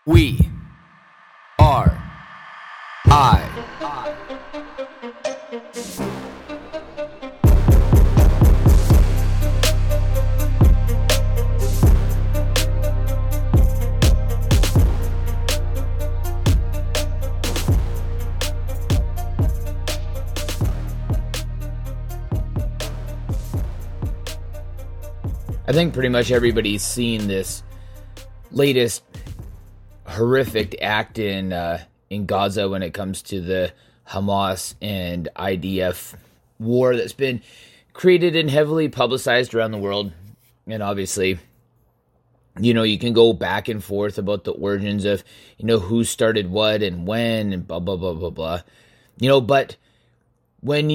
We are I. I think pretty much everybody's seen this latest horrific act in Gaza when it comes to the Hamas and IDF war that's been created and heavily publicized around the world. And obviously, you can go back and forth about the origins of, who started what and when and blah, blah, blah, blah, blah. But when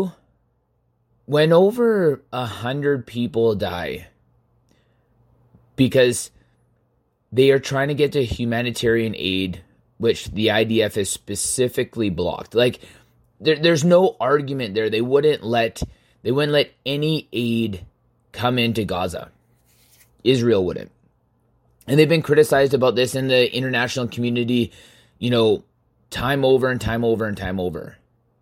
over 100 people die because they are trying to get to humanitarian aid, which the IDF has specifically blocked. Like, there's no argument there. They wouldn't let any aid come into Gaza. Israel wouldn't. And they've been criticized about this in the international community, time over and time over and time over.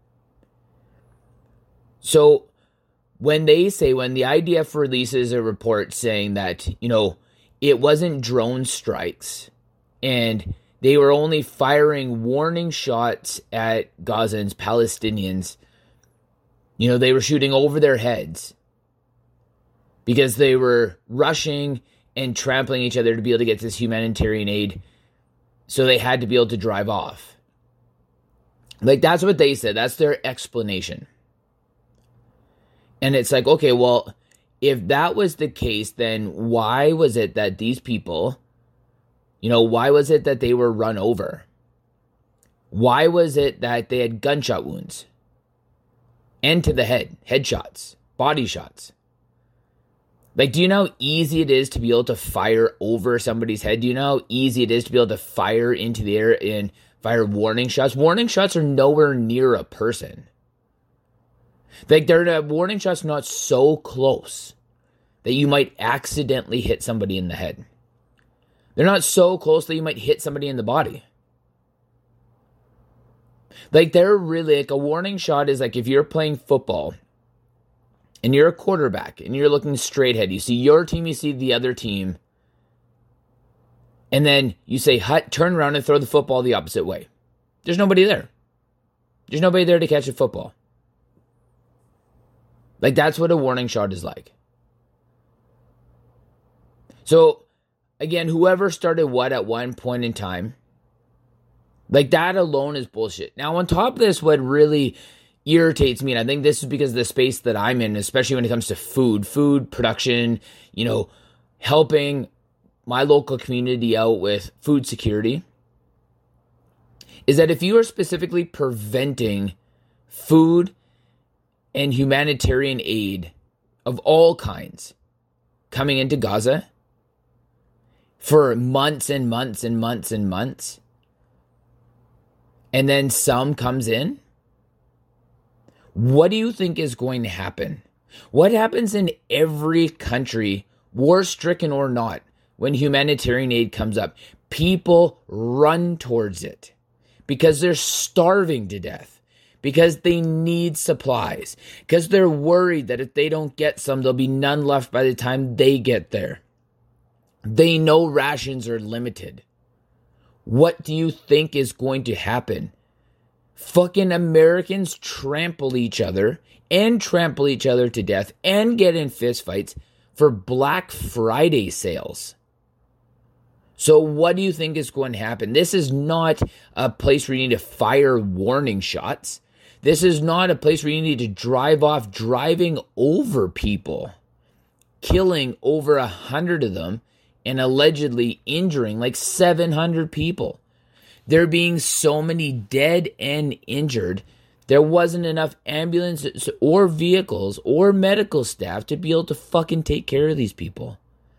So when the IDF releases a report saying that, it wasn't drone strikes and they were only firing warning shots at Gazans, Palestinians, they were shooting over their heads because they were rushing and trampling each other to be able to get this humanitarian aid. So they had to be able to drive off. Like, that's what they said. That's their explanation. And it's like, okay, well, if that was the case, then why was it that these people, why was it that they were run over? Why was it that they had gunshot wounds? And to the head, headshots, body shots. Like, do you know how easy it is to be able to fire over somebody's head? Do you know how easy it is to be able to fire into the air and fire warning shots? Warning shots are nowhere near a person. Like, their warning shot's not so close that you might accidentally hit somebody in the head. They're not so close that you might hit somebody in the body. Like, they're really, like, a warning shot is like if you're playing football and you're a quarterback and you're looking straight ahead. You see your team, you see the other team. And then you say, hut, turn around and throw the football the opposite way. There's nobody there. There's nobody there to catch a football. Like, that's what a warning shot is like. So, again, whoever started what at one point in time, like, that alone is bullshit. Now, on top of this, what really irritates me, and I think this is because of the space that I'm in, especially when it comes to food production, helping my local community out with food security, is that if you are specifically preventing food and humanitarian aid of all kinds coming into Gaza for months and months and months and months, and then some comes in, what do you think is going to happen? What happens in every country, war-stricken or not, when humanitarian aid comes up? People run towards it because they're starving to death. Because they need supplies. Because they're worried that if they don't get some, there'll be none left by the time they get there. They know rations are limited. What do you think is going to happen? Fucking Americans trample each other to death and get in fistfights for Black Friday sales. So what do you think is going to happen? This is not a place where you need to fire warning shots. This is not a place where you need to drive off driving over people, killing over 100 of them and allegedly injuring like 700 people. There being so many dead and injured, there wasn't enough ambulances or vehicles or medical staff to be able to fucking take care of these people.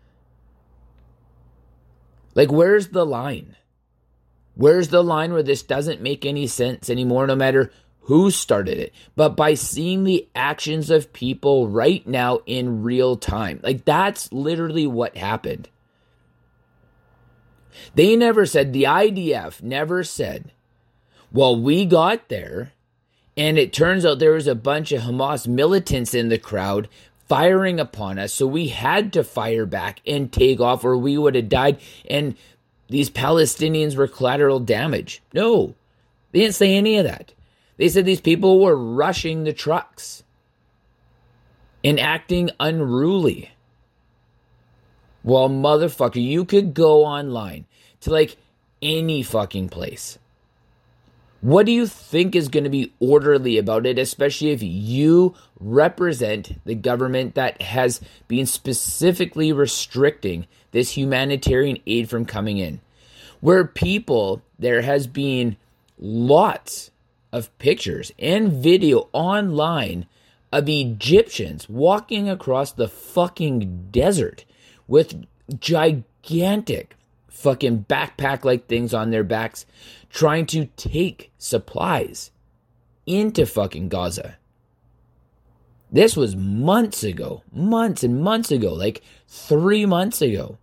Like, where's the line? Where's the line where this doesn't make any sense anymore, no matter who started it, but by seeing the actions of people right now in real time? Like, that's literally what happened. They never said, the IDF never said, well, we got there and it turns out there was a bunch of Hamas militants in the crowd firing upon us, so we had to fire back and take off or we would have died, and these Palestinians were collateral damage. No, they didn't say any of that. They said these people were rushing the trucks and acting unruly. Well, motherfucker, you could go online to like any fucking place. What do you think is going to be orderly about it, especially if you represent the government that has been specifically restricting this humanitarian aid from coming in? Where people, there has been lots of pictures and video online of Egyptians walking across the fucking desert with gigantic fucking backpack-like things on their backs, trying to take supplies into fucking Gaza. This was months ago, months and months ago, like 3 months ago.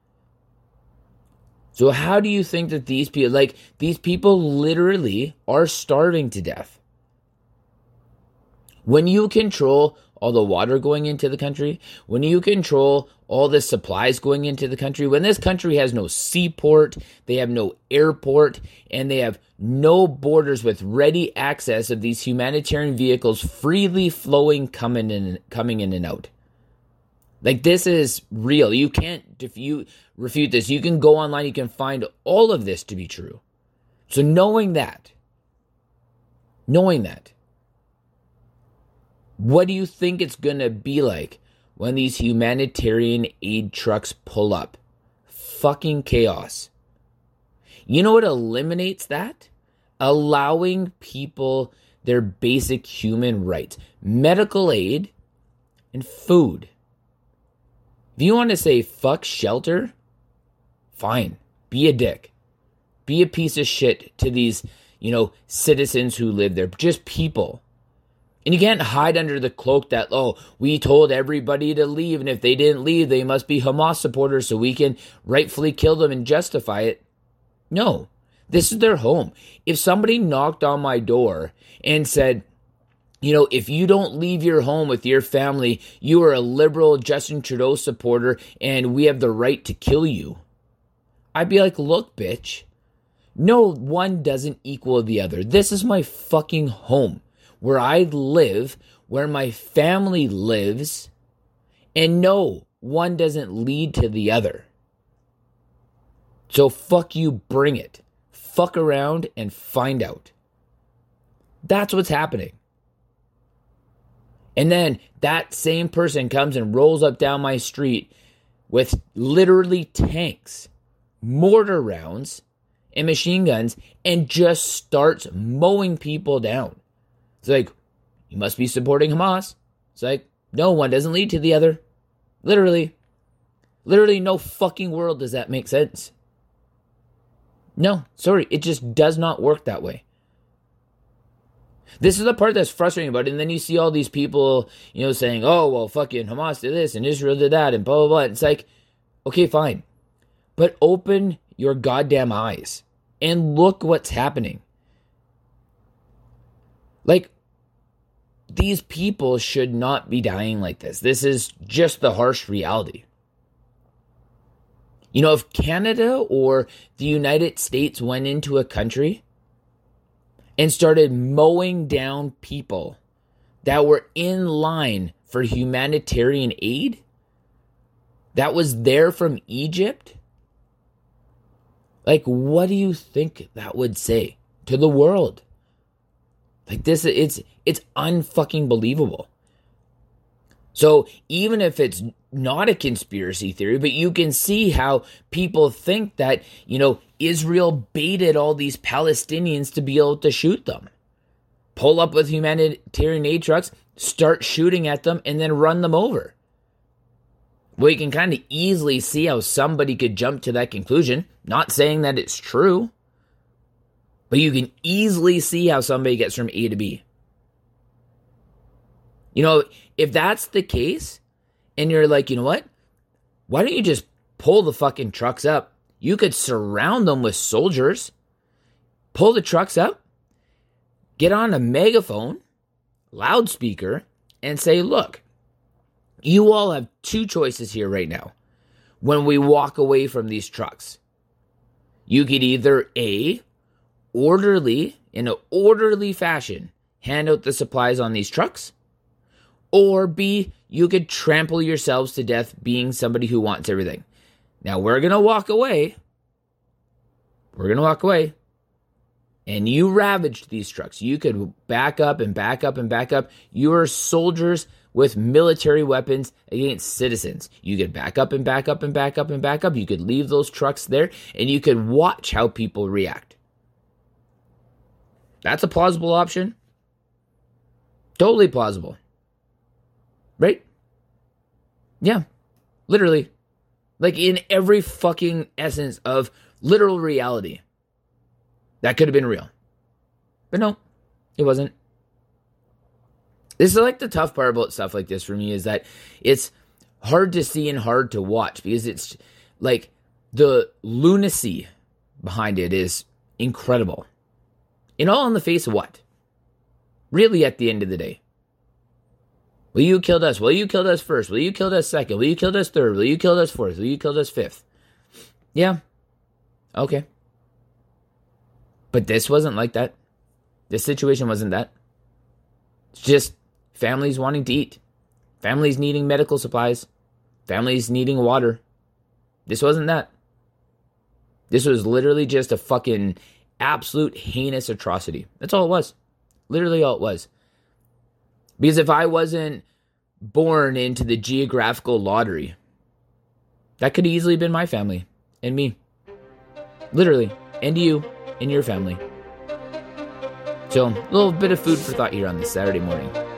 So how do you think that these people literally are starving to death? When you control all the water going into the country, when you control all the supplies going into the country, when this country has no seaport, they have no airport, and they have no borders with ready access of these humanitarian vehicles freely flowing, coming in and out. Like, this is real. You can't refute this. You can go online, you can find all of this to be true. So knowing that, what do you think it's going to be like when these humanitarian aid trucks pull up? Fucking chaos. You know what eliminates that? Allowing people their basic human rights. Medical aid and food. If you want to say fuck shelter, fine. Be a dick. Be a piece of shit to these, citizens who live there. Just people. And you can't hide under the cloak that, we told everybody to leave, and if they didn't leave, they must be Hamas supporters, so we can rightfully kill them and justify it. No, this is their home. If somebody knocked on my door and said, if you don't leave your home with your family, you are a liberal Justin Trudeau supporter, and we have the right to kill you, I'd be like, look, bitch, no, one doesn't equal the other. This is my fucking home, where I live, where my family lives, and no, one doesn't lead to the other. So fuck you, bring it. Fuck around and find out. That's what's happening. And then that same person comes and rolls up down my street with literally tanks, mortar rounds, and machine guns, and just starts mowing people down. It's like, you must be supporting Hamas. It's like, no, one doesn't lead to the other. Literally no fucking world does that make sense. No, sorry, it just does not work that way. This is the part that's frustrating about it. And then you see all these people, saying, oh, well, fucking Hamas did this and Israel did that and blah, blah, blah. It's like, okay, fine. But open your goddamn eyes and look what's happening. Like, these people should not be dying like this. This is just the harsh reality. If Canada or the United States went into a country and started mowing down people that were in line for humanitarian aid, that was there from Egypt, like, what do you think that would say to the world? Like, this, it's unfucking believable. So even if it's not a conspiracy theory, but you can see how people think that, Israel baited all these Palestinians to be able to shoot them. Pull up with humanitarian aid trucks, start shooting at them, and then run them over. Well, you can kind of easily see how somebody could jump to that conclusion. Not saying that it's true, but you can easily see how somebody gets from A to B. If that's the case, and you're like, you know what? Why don't you just pull the fucking trucks up? You could surround them with soldiers, pull the trucks up, get on a megaphone, loudspeaker, and say, look, you all have two choices here right now. When we walk away from these trucks, you could either A, in an orderly fashion, hand out the supplies on these trucks, or B, you could trample yourselves to death being somebody who wants everything. Now we're going to walk away. And you ravaged these trucks. You could back up and back up and back up. You are soldiers with military weapons against citizens. You could back up and back up and back up and back up. You could leave those trucks there and you could watch how people react. That's a plausible option. Totally plausible. Right? Yeah. Literally. Like in every fucking essence of literal reality. That could have been real. But no, it wasn't. This is like the tough part about stuff like this for me is that it's hard to see and hard to watch because it's like the lunacy behind it is incredible. And all in the face of what? Really at the end of the day. Well, you killed us. Well, you killed us first. Well, you killed us second. Well, you killed us third. Well, you killed us fourth. Well, you killed us fifth. Yeah. Okay. But this wasn't like that. This situation wasn't that. It's just families wanting to eat. Families needing medical supplies. Families needing water. This wasn't that. This was literally just a fucking absolute heinous atrocity. That's all it was. Literally all it was. Because if I wasn't born into the geographical lottery, that could have easily been my family and me. Literally. And you. In your family. So, a little bit of food for thought here on this Saturday morning.